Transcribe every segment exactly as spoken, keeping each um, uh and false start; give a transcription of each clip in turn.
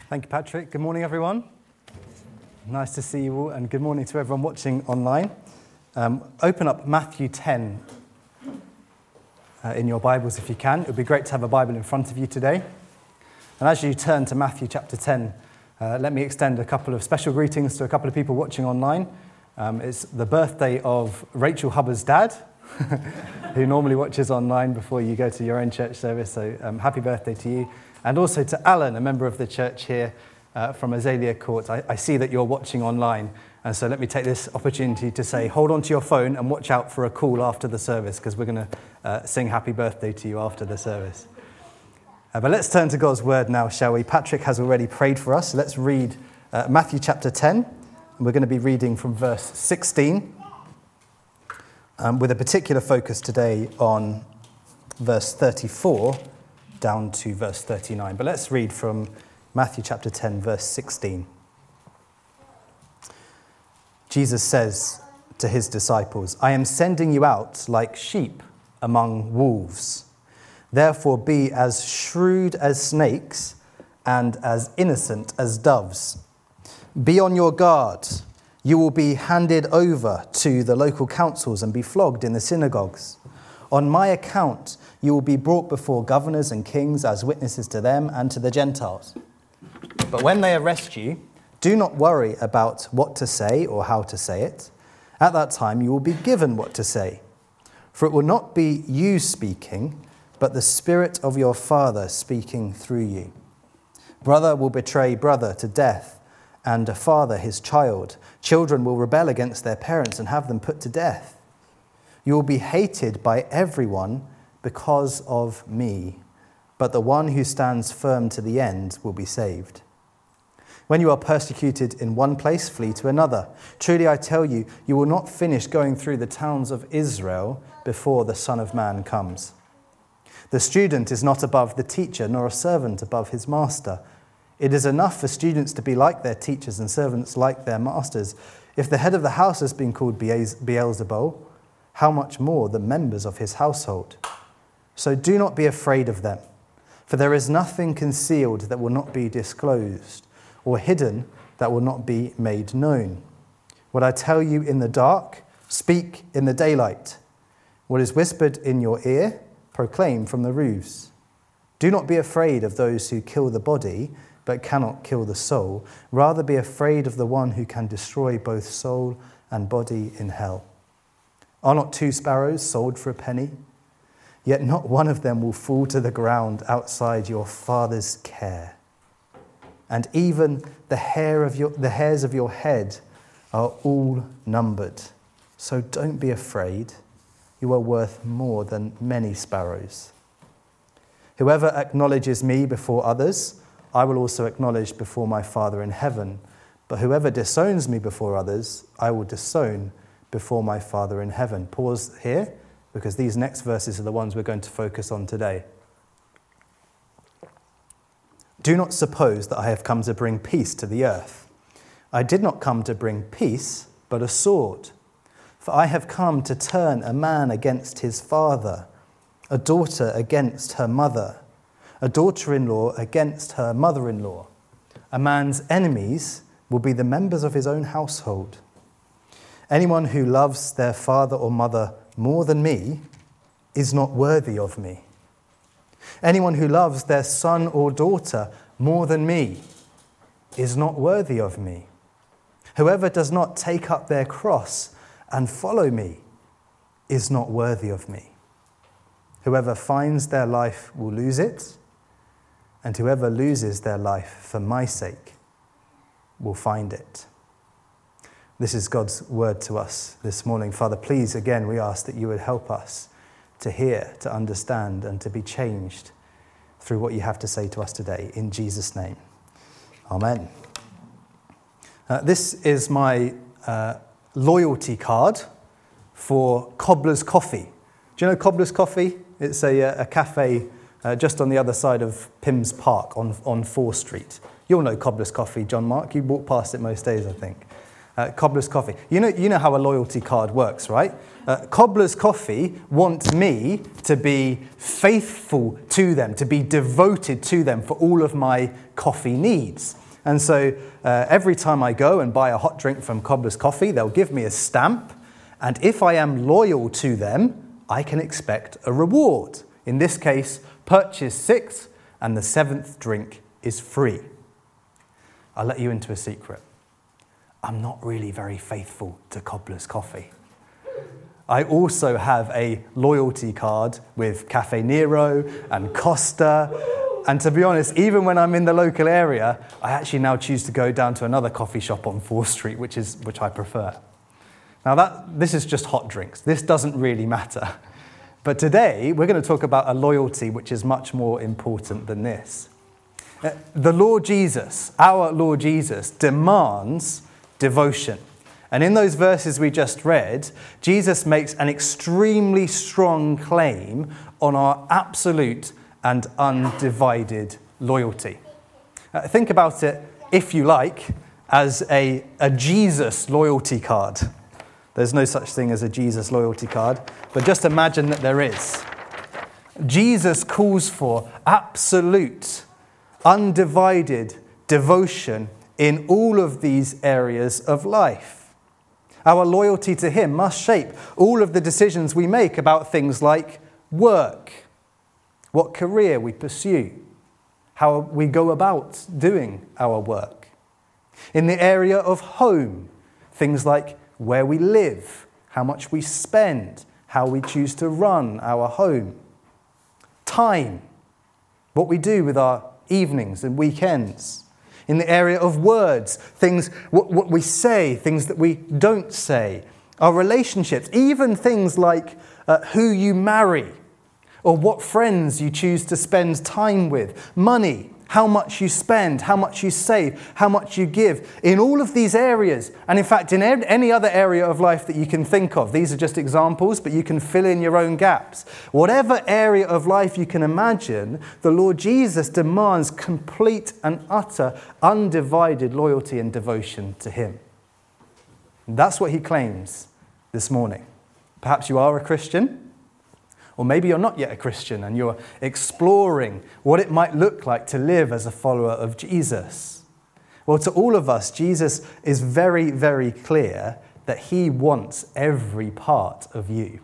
Thank you, Patrick. Good morning, everyone. Nice to see you all, and good morning to everyone watching online. Um, open up Matthew ten uh, in your Bibles if you can. It would be great to have a Bible in front of you today. And as you turn to Matthew chapter ten, uh, let me extend a couple of special greetings to a couple of people watching online. Um, it's the birthday of Rachel Hubbard's dad, who normally watches online before you go to your own church service. So um, happy birthday to you. And also to Alan, a member of the church here uh, from Azalea Court. I, I see that you're watching online. And so let me take this opportunity to say, hold on to your phone and watch out for a call after the service, because we're going to uh, sing happy birthday to you after the service. Uh, but let's turn to God's word now, shall we? Patrick has already prayed for us. Let's read uh, Matthew chapter ten. And we're going to be reading from verse sixteen, um, with a particular focus today on verse thirty-four down to verse thirty-nine. But let's read from Matthew chapter ten, verse sixteen. Jesus says to his disciples, "I am sending you out like sheep among wolves. Therefore be as shrewd as snakes and as innocent as doves. Be on your guard. You will be handed over to the local councils and be flogged in the synagogues. On my account, you will be brought before governors and kings as witnesses to them and to the Gentiles. But when they arrest you, do not worry about what to say or how to say it. At that time, you will be given what to say. For it will not be you speaking, but the Spirit of your Father speaking through you. Brother will betray brother to death, and a father his child. Children will rebel against their parents and have them put to death. You will be hated by everyone because of me, but the one who stands firm to the end will be saved. When you are persecuted in one place, flee to another. Truly I tell you, you will not finish going through the towns of Israel before the Son of Man comes. The student is not above the teacher, nor a servant above his master. It is enough for students to be like their teachers and servants like their masters. If the head of the house has been called Beelzebul, how much more the members of his household? So do not be afraid of them, for there is nothing concealed that will not be disclosed, or hidden that will not be made known. What I tell you in the dark, speak in the daylight. What is whispered in your ear, proclaim from the roofs. Do not be afraid of those who kill the body, but cannot kill the soul. Rather be afraid of the one who can destroy both soul and body in hell. Are not two sparrows sold for a penny? Yet not one of them will fall to the ground outside your Father's care. And even the hair of your, the hairs of your head are all numbered. So don't be afraid. You are worth more than many sparrows. Whoever acknowledges me before others, I will also acknowledge before my Father in heaven. But whoever disowns me before others, I will disown before my Father in heaven." Pause here, because these next verses are the ones we're going to focus on today. "Do not suppose that I have come to bring peace to the earth. I did not come to bring peace, but a sword. For I have come to turn a man against his father, a daughter against her mother, a daughter-in-law against her mother-in-law. A man's enemies will be the members of his own household. Anyone who loves their father or mother more than me is not worthy of me. Anyone who loves their son or daughter more than me is not worthy of me. Whoever does not take up their cross and follow me is not worthy of me. Whoever finds their life will lose it, and whoever loses their life for my sake will find it." This is God's word to us this morning. Father, please, again, we ask that you would help us to hear, to understand, and to be changed through what you have to say to us today. In Jesus' name, amen. Uh, this is my uh, loyalty card for Cobbler's Coffee. Do you know Cobbler's Coffee? It's a, a cafe uh, just on the other side of Pims Park on, on Fore Street. You'll know Cobbler's Coffee, John Mark. You walk past it most days, I think. Uh, Cobbler's Coffee. You know, you know how a loyalty card works, right? Uh, Cobbler's Coffee want me to be faithful to them, to be devoted to them for all of my coffee needs. And so uh, every time I go and buy a hot drink from Cobbler's Coffee, they'll give me a stamp. And if I am loyal to them, I can expect a reward. In this case, purchase six and the seventh drink is free. I'll let you into a secret. I'm not really very faithful to Cobbler's Coffee. I also have a loyalty card with Caffè Nero and Costa. And to be honest, even when I'm in the local area, I actually now choose to go down to another coffee shop on fourth street, which is which I prefer. Now that this is just hot drinks. This doesn't really matter. But today, we're going to talk about a loyalty which is much more important than this. Uh, the Lord Jesus, our Lord Jesus, demands devotion. And in those verses we just read, Jesus makes an extremely strong claim on our absolute and undivided loyalty. Uh, think about it, if you like, as a, a Jesus loyalty card. There's no such thing as a Jesus loyalty card, but just imagine that there is. Jesus calls for absolute, undivided devotion in all of these areas of life. Our loyalty to him must shape all of the decisions we make about things like work, what career we pursue, how we go about doing our work. In the area of home, things like where we live, how much we spend, how we choose to run our home. Time, what we do with our evenings and weekends. In the area of words, things, what, what we say, things that we don't say. Our relationships, even things like uh, who you marry or what friends you choose to spend time with. Money, how much you spend, how much you save, how much you give. In all of these areas, and in fact in any other area of life that you can think of, these are just examples, but you can fill in your own gaps. Whatever area of life you can imagine, the Lord Jesus demands complete and utter, undivided loyalty and devotion to him. And that's what he claims this morning. Perhaps you are a Christian. Or maybe you're not yet a Christian and you're exploring what it might look like to live as a follower of Jesus. Well, to all of us, Jesus is very, very clear that he wants every part of you.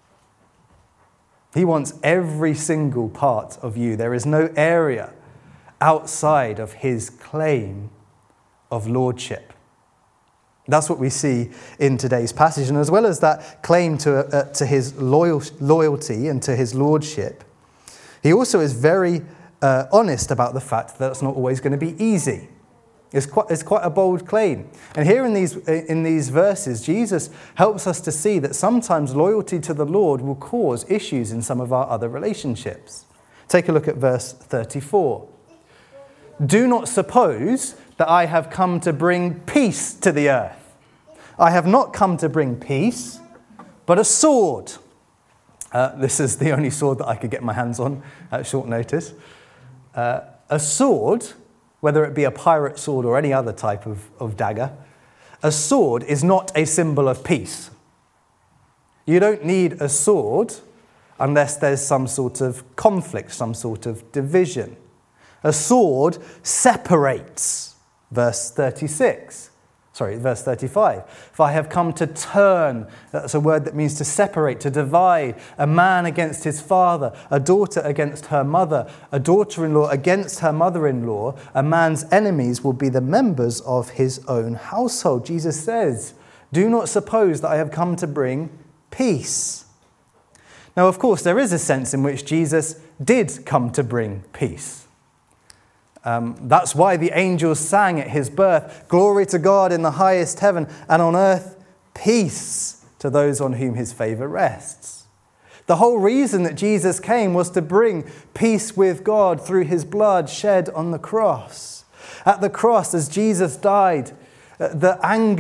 He wants every single part of you. There is no area outside of his claim of lordship. That's what we see in today's passage. And as well as that claim to, uh, to his loyal, loyalty and to his lordship, he also is very uh, honest about the fact that it's not always going to be easy. It's quite, it's quite a bold claim. And here in these, in these verses, Jesus helps us to see that sometimes loyalty to the Lord will cause issues in some of our other relationships. Take a look at verse thirty-four. Do not suppose that I have come to bring peace to the earth. I have not come to bring peace, but a sword. Uh, this is the only sword that I could get my hands on at short notice. Uh, a sword, whether it be a pirate sword or any other type of, of dagger, a sword is not a symbol of peace. You don't need a sword unless there's some sort of conflict, some sort of division. A sword separates. Verse thirty-six, sorry, verse thirty-five. For I have come to turn, that's a word that means to separate, to divide, a man against his father, a daughter against her mother, a daughter-in-law against her mother-in-law. A man's enemies will be the members of his own household. Jesus says, do not suppose that I have come to bring peace. Now, of course, there is a sense in which Jesus did come to bring peace. Um, that's why the angels sang at his birth, glory to God in the highest heaven, and on earth peace to those on whom his favor rests. The whole reason that Jesus came was to bring peace with God through his blood shed on the cross. At the cross, as Jesus died, the anger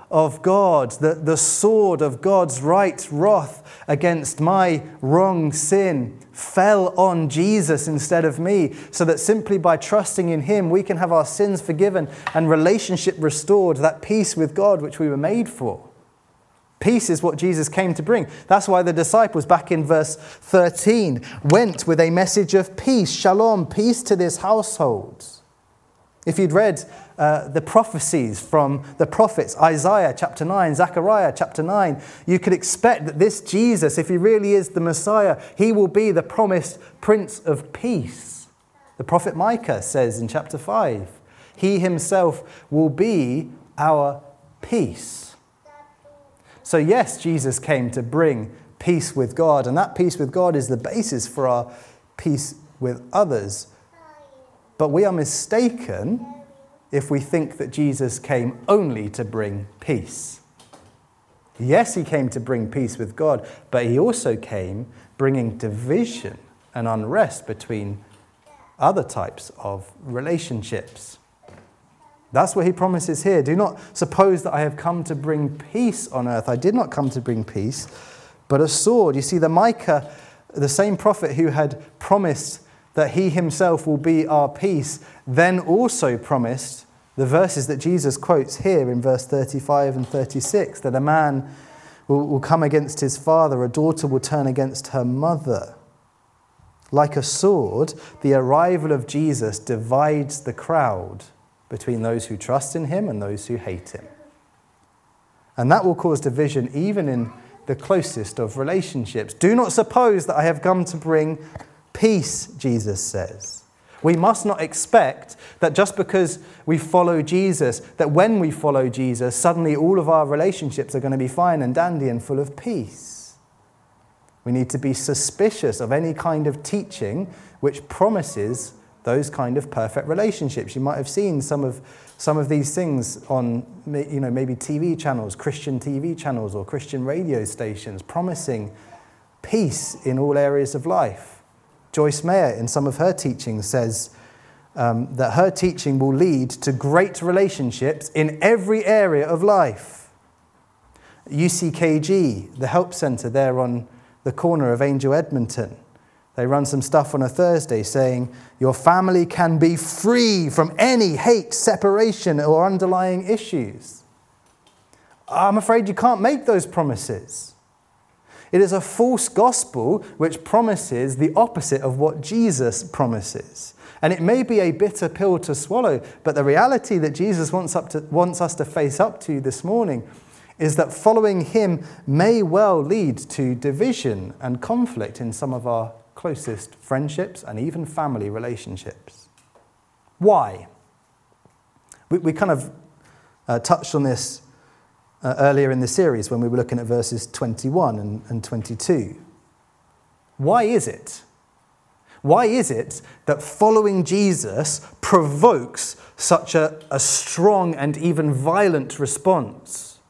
of God, the, the sword of God's right wrath against my wrong sin fell on Jesus instead of me, so that simply by trusting in him, we can have our sins forgiven and relationship restored, that peace with God which we were made for. Peace is what Jesus came to bring. That's why the disciples, back in verse thirteen, went with a message of peace, shalom, peace to this household. If you'd read uh, the prophecies from the prophets, Isaiah chapter nine, Zechariah chapter nine, you could expect that this Jesus, if he really is the Messiah, he will be the promised Prince of Peace. The prophet Micah says in chapter five, he himself will be our peace. So yes, Jesus came to bring peace with God, and that peace with God is the basis for our peace with others. But we are mistaken if we think that Jesus came only to bring peace. Yes, he came to bring peace with God, but he also came bringing division and unrest between other types of relationships. That's what he promises here. Do not suppose that I have come to bring peace on earth. I did not come to bring peace, but a sword. You see, the Micah, the same prophet who had promised that he himself will be our peace, then also promised the verses that Jesus quotes here in verse thirty-five and thirty-six, that a man will, will come against his father, a daughter will turn against her mother. Like a sword, the arrival of Jesus divides the crowd between those who trust in him and those who hate him. And that will cause division even in the closest of relationships. Do not suppose that I have come to bring peace, Jesus says. We must not expect that just because we follow Jesus, that when we follow Jesus, suddenly all of our relationships are going to be fine and dandy and full of peace. We need to be suspicious of any kind of teaching which promises those kind of perfect relationships. You might have seen some of some of these things on, you know, maybe T V channels, Christian T V channels or Christian radio stations, promising peace in all areas of life. Joyce Meyer, in some of her teachings, says um, that her teaching will lead to great relationships in every area of life. U C K G, the help centre there on the corner of Angel Edmonton, they run some stuff on a Thursday saying your family can be free from any hate, separation, or underlying issues. I'm afraid you can't make those promises. It is a false gospel which promises the opposite of what Jesus promises. And it may be a bitter pill to swallow, but the reality that Jesus wants, up to, wants us to face up to this morning is that following him may well lead to division and conflict in some of our closest friendships and even family relationships. Why? We, we kind of uh, touched on this uh, earlier in the series when we were looking at verses twenty-one and, and twenty-two. Why is it? Why is it that following Jesus provokes such a, a strong and even violent response?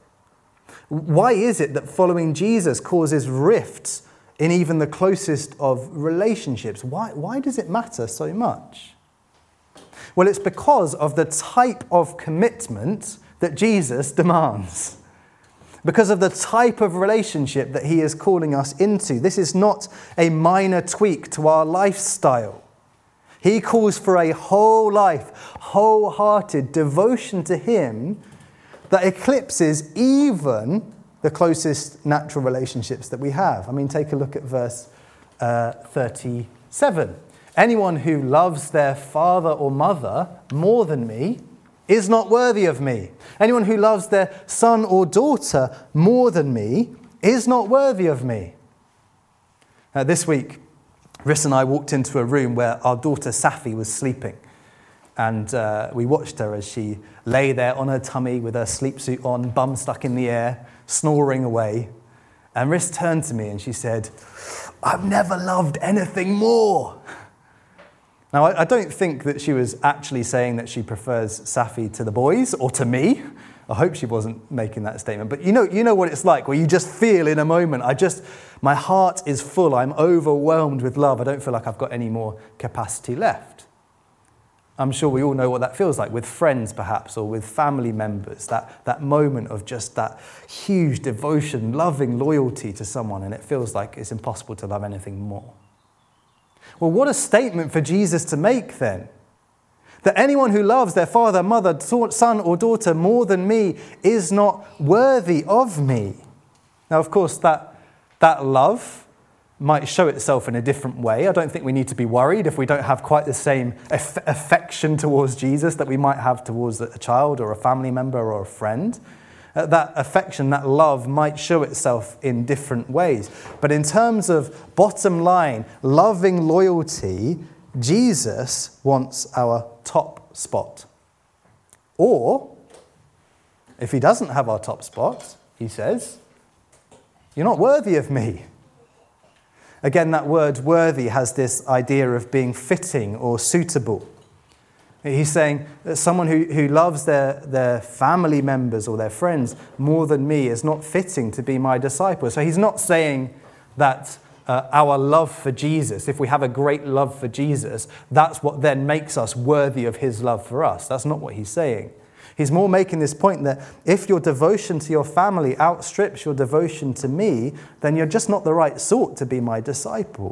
Why is it that following Jesus causes rifts in even the closest of relationships? Why, why does it matter so much? Well, it's because of the type of commitment that Jesus demands. Because of the type of relationship that he is calling us into. This is not a minor tweak to our lifestyle. He calls for a whole life, wholehearted devotion to him that eclipses even the closest natural relationships that we have. I mean, take a look at verse uh, thirty-seven. Anyone who loves their father or mother more than me is not worthy of me. Anyone who loves their son or daughter more than me is not worthy of me. Uh, this week, Riss and I walked into a room where our daughter Safi was sleeping. And uh, we watched her as she lay there on her tummy with her sleep suit on, bum stuck in the air, snoring away. And Riss turned to me and she said, "I've never loved anything more." Now, I, I don't think that she was actually saying that she prefers Safi to the boys or to me. I hope she wasn't making that statement. But you know, you know what it's like, where you just feel in a moment, I just, my heart is full. I'm overwhelmed with love. I don't feel like I've got any more capacity left. I'm sure we all know what that feels like with friends perhaps, or with family members, that, that moment of just that huge devotion, loving loyalty to someone, and it feels like it's impossible to love anything more. Well, what a statement for Jesus to make then. That anyone who loves their father, mother, son or daughter more than me is not worthy of me. Now, of course, that, that love might show itself in a different way. I don't think we need to be worried if we don't have quite the same aff- affection towards Jesus that we might have towards a child or a family member or a friend. Uh, that affection, that love might show itself in different ways. But in terms of bottom line, loving loyalty, Jesus wants our top spot. Or, if he doesn't have our top spot, he says, you're not worthy of me. Again, that word worthy has this idea of being fitting or suitable. He's saying that someone who, who loves their, their family members or their friends more than me is not fitting to be my disciple. So he's not saying that uh, our love for Jesus, if we have a great love for Jesus, that's what then makes us worthy of his love for us. That's not what he's saying. He's more making this point that if your devotion to your family outstrips your devotion to me, then you're just not the right sort to be my disciple.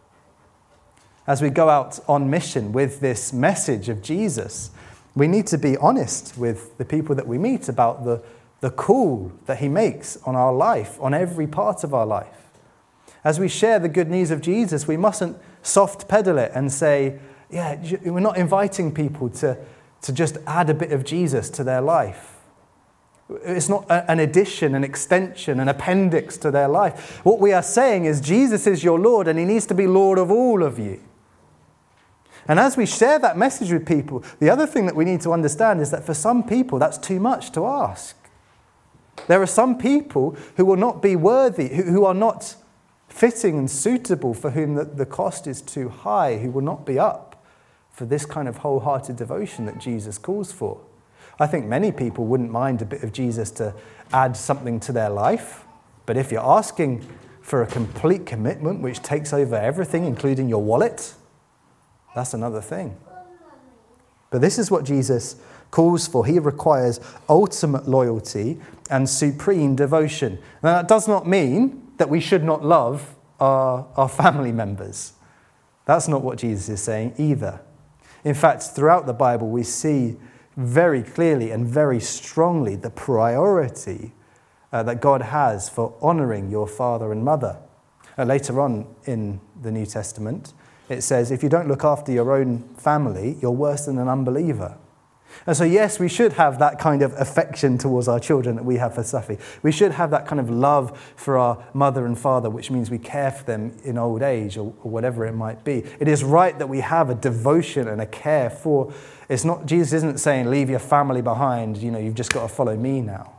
As we go out on mission with this message of Jesus, we need to be honest with the people that we meet about the, the call that he makes on our life, on every part of our life. As we share the good news of Jesus, we mustn't soft pedal it and say, yeah, we're not inviting people to to just add a bit of Jesus to their life. It's not an addition, an extension, an appendix to their life. What we are saying is Jesus is your Lord and he needs to be Lord of all of you. And as we share that message with people, the other thing that we need to understand is that for some people that's too much to ask. There are some people who will not be worthy, who, who are not fitting and suitable, for whom the, the cost is too high, who will not be up for this kind of wholehearted devotion that Jesus calls for. I think many people wouldn't mind a bit of Jesus to add something to their life, but if you're asking for a complete commitment which takes over everything, including your wallet, that's another thing. But this is what Jesus calls for. He requires ultimate loyalty and supreme devotion. Now, that does not mean that we should not love our, our family members. That's not what Jesus is saying either. In fact, throughout the Bible, we see very clearly and very strongly the priority uh, that God has for honoring your father and mother. Uh, later on in the New Testament, it says, if you don't look after your own family, you're worse than an unbeliever. And so, yes, we should have that kind of affection towards our children that we have for Safi. We should have that kind of love for our mother and father, which means we care for them in old age or, or whatever it might be. It is right that we have a devotion and a care for. It's not, Jesus isn't saying leave your family behind, you know, you've just got to follow me now.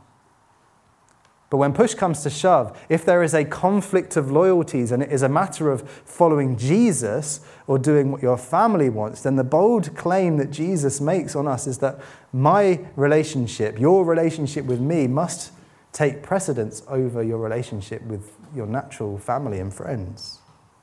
But when push comes to shove, if there is a conflict of loyalties and it is a matter of following Jesus or doing what your family wants, then the bold claim that Jesus makes on us is that my relationship, your relationship with me, must take precedence over your relationship with your natural family and friends.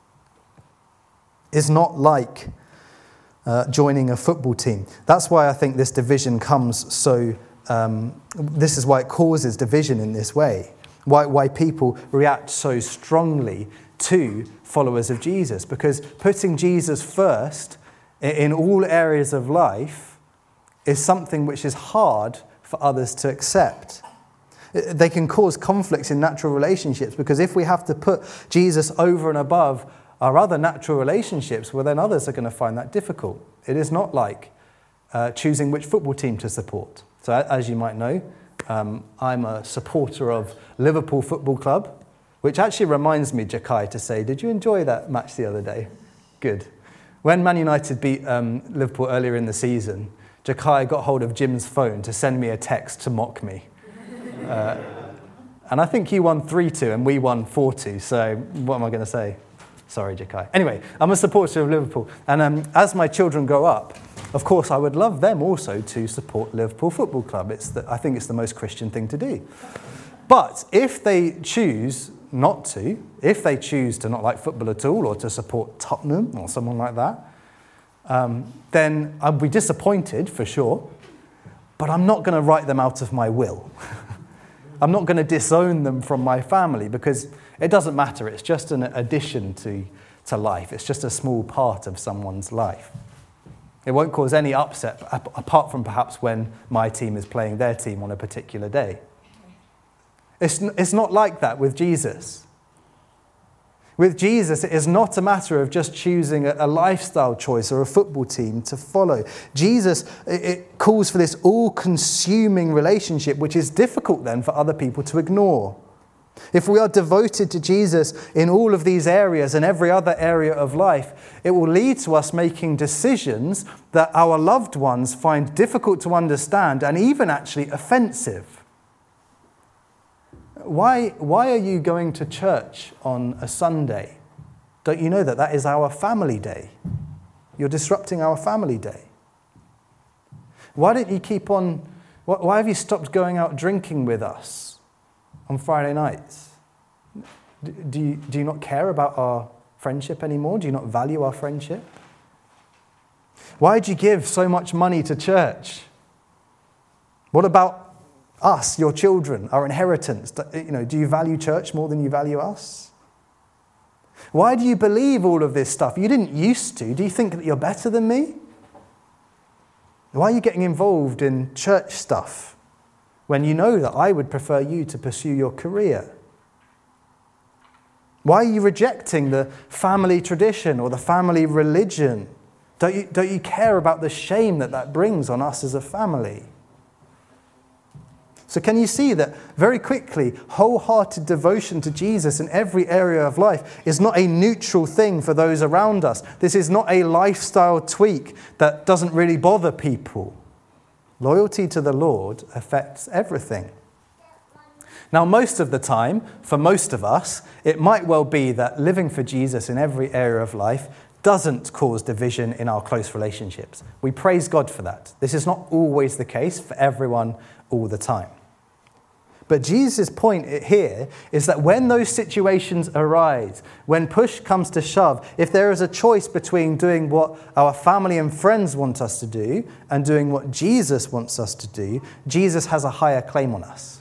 It's not like uh, joining a football team. That's why I think this division comes so Um, this is why it causes division in this way, why, why people react so strongly to followers of Jesus, because putting Jesus first in all areas of life is something which is hard for others to accept. They can cause conflicts in natural relationships, because if we have to put Jesus over and above our other natural relationships, well, then others are going to find that difficult. It is not like uh, choosing which football team to support. So as you might know, um, I'm a supporter of Liverpool Football Club, which actually reminds me, Jakai, to say, did you enjoy that match the other day? Good. When Man United beat um, Liverpool earlier in the season, Jakai got hold of Jim's phone to send me a text to mock me. Uh, and I think he won three two and we won four two, so what am I going to say? Sorry, Jakai. Anyway, I'm a supporter of Liverpool. And um, as my children grow up, of course, I would love them also to support Liverpool Football Club. It's the, I think it's the most Christian thing to do. But if they choose not to, if they choose to not like football at all or to support Tottenham or someone like that, um, then I'll be disappointed for sure, but I'm not going to write them out of my will. I'm not going to disown them from my family because it doesn't matter. It's just an addition to, to life. It's just a small part of someone's life. It won't cause any upset apart from perhaps when my team is playing their team on a particular day. It's, it's not like that with Jesus. With Jesus, it is not a matter of just choosing a, a lifestyle choice or a football team to follow. Jesus, it, it calls for this all-consuming relationship, which is difficult then for other people to ignore. If we are devoted to Jesus in all of these areas and every other area of life, it will lead to us making decisions that our loved ones find difficult to understand and even actually offensive. Why, why are you going to church on a Sunday? Don't you know that that is our family day? You're disrupting our family day. Why don't you keep on, why have you stopped going out drinking with us on Friday nights? Do you, do you not care about our friendship anymore? Do you not value our friendship? Why do you give so much money to church? What about us, your children, our inheritance? You know, do you value church more than you value us? Why do you believe all of this stuff? You didn't used to. Do you think that you're better than me? Why are you getting involved in church stuff when you know that I would prefer you to pursue your career? Why are you rejecting the family tradition or the family religion? Don't you, don't you care about the shame that that brings on us as a family? So can you see that very quickly, wholehearted devotion to Jesus in every area of life is not a neutral thing for those around us. This is not a lifestyle tweak that doesn't really bother people. Loyalty to the Lord affects everything. Now, most of the time, for most of us, it might well be that living for Jesus in every area of life doesn't cause division in our close relationships. We praise God for that. This is not always the case for everyone all the time. But Jesus' point here is that when those situations arise, when push comes to shove, if there is a choice between doing what our family and friends want us to do and doing what Jesus wants us to do, Jesus has a higher claim on us.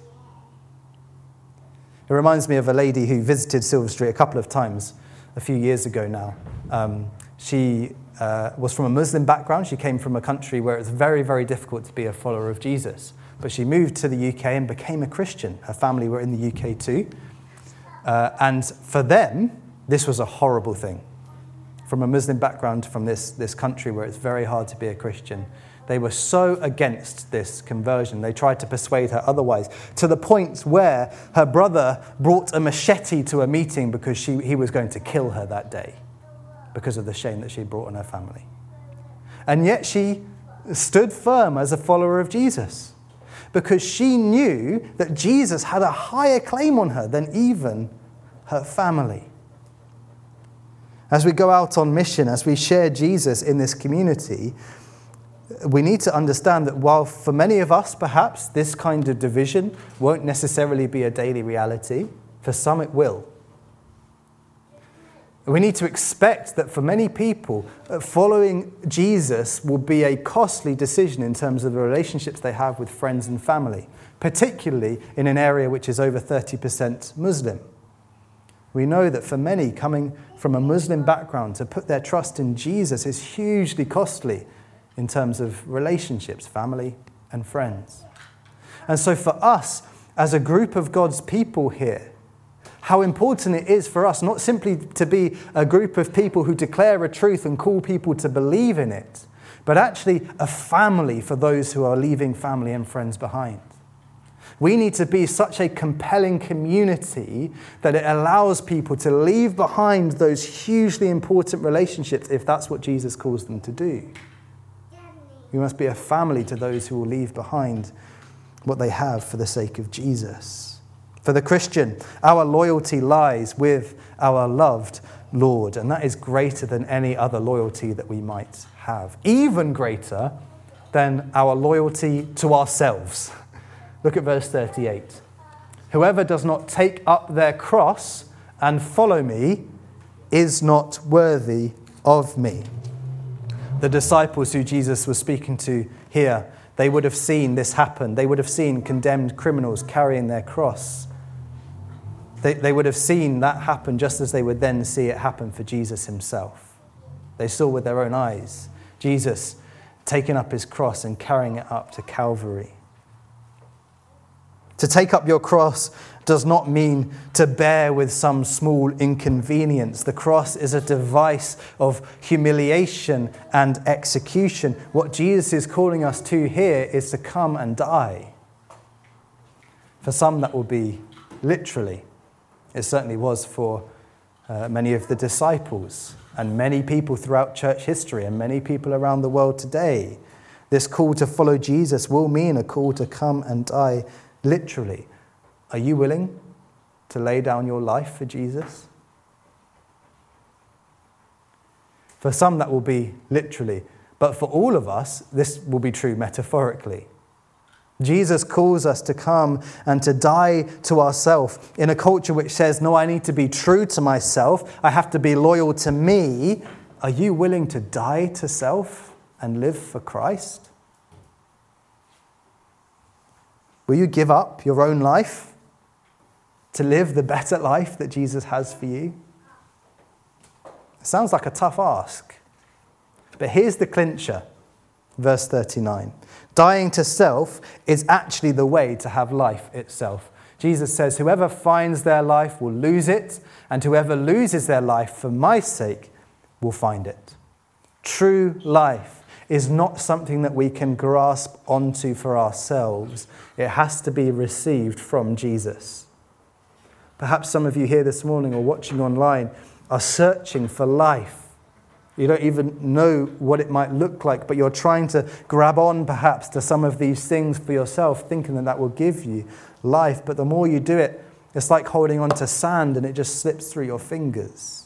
It reminds me of a lady who visited Silver Street a couple of times a few years ago now. Um, she uh, was from a Muslim background. She came from a country where it's very, very difficult to be a follower of Jesus. But she moved to the U K and became a Christian. Her family were in the U K too. Uh, and for them, this was a horrible thing. From a Muslim background, from this, this country where it's very hard to be a Christian, they were so against this conversion. They tried to persuade her otherwise, to the point where her brother brought a machete to a meeting because she, he was going to kill her that day because of the shame that she brought on her family. And yet she stood firm as a follower of Jesus, because she knew that Jesus had a higher claim on her than even her family. As we go out on mission, as we share Jesus in this community, we need to understand that while for many of us, perhaps, this kind of division won't necessarily be a daily reality, for some it will. We need to expect that for many people, following Jesus will be a costly decision in terms of the relationships they have with friends and family, particularly in an area which is over thirty percent Muslim. We know that for many coming from a Muslim background, to put their trust in Jesus is hugely costly in terms of relationships, family and friends. And so for us, as a group of God's people here, how important it is for us not simply to be a group of people who declare a truth and call people to believe in it, but actually a family for those who are leaving family and friends behind. We need to be such a compelling community that it allows people to leave behind those hugely important relationships if that's what Jesus calls them to do. We must be a family to those who will leave behind what they have for the sake of Jesus. For the Christian, our loyalty lies with our loved Lord, and that is greater than any other loyalty that we might have, even greater than our loyalty to ourselves. Look at verse thirty-eight. Whoever does not take up their cross and follow me is not worthy of me. The disciples who Jesus was speaking to here, they would have seen this happen. They would have seen condemned criminals carrying their cross. They, they would have seen that happen just as they would then see it happen for Jesus himself. They saw with their own eyes Jesus taking up his cross and carrying it up to Calvary. To take up your cross does not mean to bear with some small inconvenience. The cross is a device of humiliation and execution. What Jesus is calling us to here is to come and die. For some, that will be literally. It certainly was for uh, many of the disciples and many people throughout church history and many people around the world today. This call to follow Jesus will mean a call to come and die literally. Are you willing to lay down your life for Jesus? For some, that will be literally. But for all of us, this will be true metaphorically. Jesus calls us to come and to die to ourselves in a culture which says, no, I need to be true to myself. I have to be loyal to me. Are you willing to die to self and live for Christ? Will you give up your own life to live the better life that Jesus has for you? It sounds like a tough ask. But here's the clincher. Verse thirty-nine. Dying to self is actually the way to have life itself. Jesus says, whoever finds their life will lose it, and whoever loses their life for my sake will find it. True life is not something that we can grasp onto for ourselves. It has to be received from Jesus. Perhaps some of you here this morning or watching online are searching for life. You don't even know what it might look like, but you're trying to grab on perhaps to some of these things for yourself, thinking that that will give you life. But the more you do it, it's like holding on to sand and it just slips through your fingers.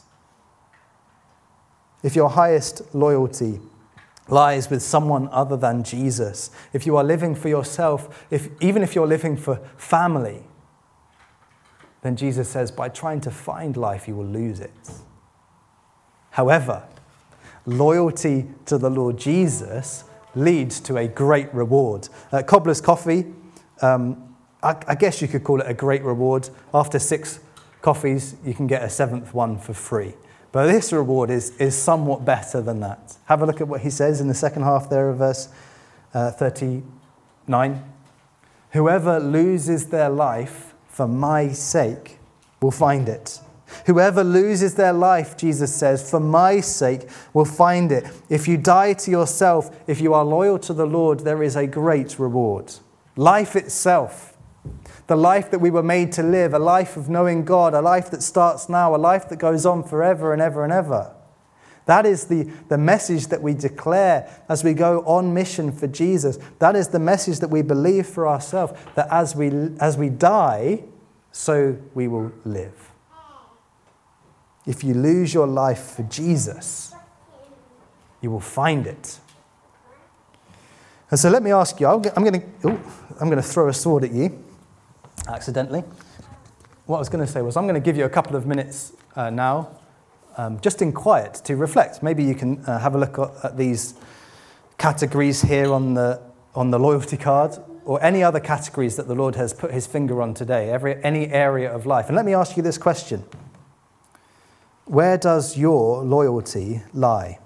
If your highest loyalty lies with someone other than Jesus, if you are living for yourself, if even if you're living for family, then Jesus says, by trying to find life, you will lose it. However, loyalty to the Lord Jesus leads to a great reward. Uh, Cobbler's Coffee, um, I, I guess you could call it a great reward. After six coffees, you can get a seventh one for free. But this reward is, is somewhat better than that. Have a look at what he says in the second half there of verse uh, thirty-nine. Whoever loses their life for my sake will find it. Whoever loses their life, Jesus says, for my sake will find it. If you die to yourself, if you are loyal to the Lord, there is a great reward. Life itself, the life that we were made to live, a life of knowing God, a life that starts now, a life that goes on forever and ever and ever. That is the, the message that we declare as we go on mission for Jesus. That is the message that we believe for ourselves, that as we, as we die, so we will live. If you lose your life for Jesus, you will find it. And so let me ask you, I'm going to, oh, I'm going to throw a sword at you, accidentally. What I was going to say was I'm going to give you a couple of minutes uh, now, um, just in quiet, to reflect. Maybe you can uh, have a look at, at these categories here on the on the loyalty card, or any other categories that the Lord has put his finger on today, every any area of life. And let me ask you this question. Where does your loyalty lie?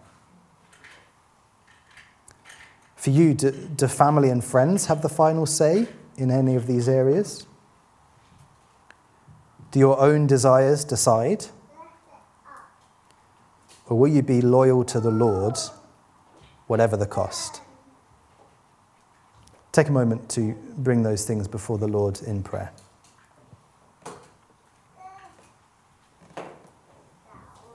For you, do, do family and friends have the final say in any of these areas? Do your own desires decide? Or will you be loyal to the Lord, whatever the cost? Take a moment to bring those things before the Lord in prayer.